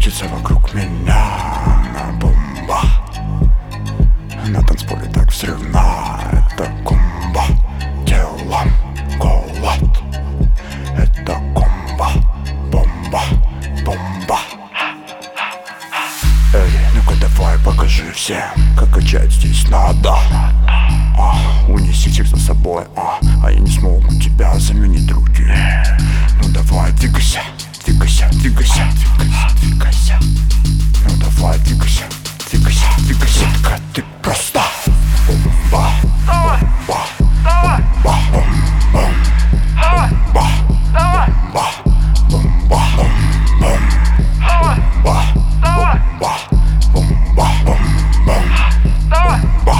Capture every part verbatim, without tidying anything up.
Крутится вокруг меня бомба. На танцполе так взрывна. Это комбо. Телом голод. Это комбо. Бомба. Бомба. Эй, ну-ка давай покажи всем, как качать здесь надо. А, унесите их за собой, а, а я не смогу тебя заменить руки. Ну давай, двигайся, двигайся, двигайся, двигайся, двигайся. Ну давай, двигайся, двигайся, двигайся. Такая ты просто бомба, бомба, бомба, бомба, бомба, бомба, бомба, бомба, бомба, бомба, бомба, бомба, бомба.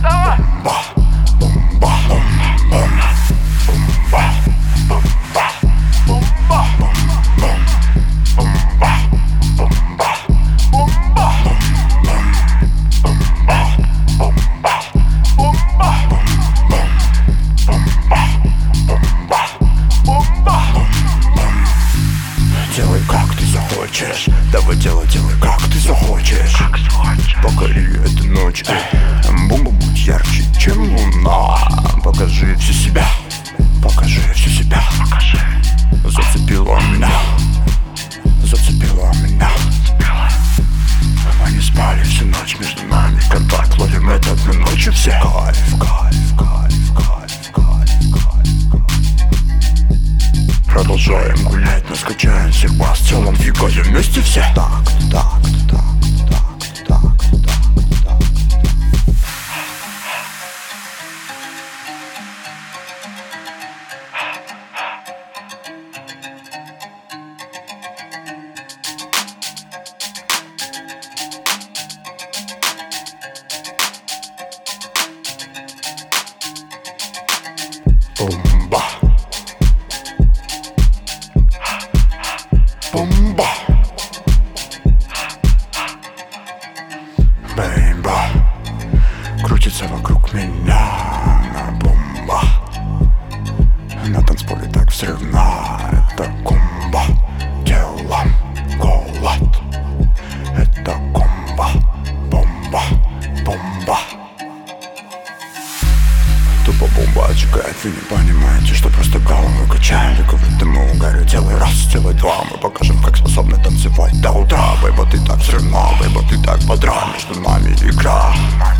Делай как ты захочешь, давай делай, делай как ты захочешь. Покори эту ночь, эй, бомба будь ярче, чем луна. Покажи всю себя, покажи всю себя, покажи. Зацепила меня, зацепила меня. Мы не спали всю ночь, между нами контакт, ловим это одной ночью все. Кайф, кайф, кайф, кайф, кайф, кайф. Продолжаем гулять, наскачаем всех бас, в целом двигаем вместе все. Так, так, так, так, так, так, так. Бомба. Бомба. Бомба. Крутится вокруг меня бомба. На танцполе так взрывна. Это комбо. Телом голод. Это комбо. Бомба. Бомба. Тупо бомба отжигает, вы не понимаете, что просто голову качаем. Только в этом мы угорю, делай раз, делай два. Мы покажем, как способны танцевать до утра. Бэйба, ты так взрывна, бэйба, ты так бодра. Между нами игра.